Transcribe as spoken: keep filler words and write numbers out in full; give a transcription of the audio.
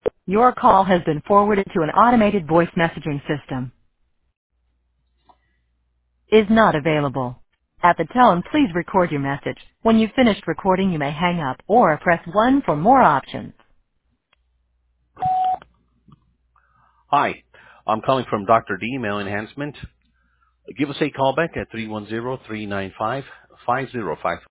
Your call has been forwarded to an automated voice messaging system. Is not available. At the tone, please record your message. When you've finished recording, you may hang up or press one for more options. Hi, I'm calling from Doctor D Mail Enhancement. Give us a call back at three one zero, three nine five, five zero five.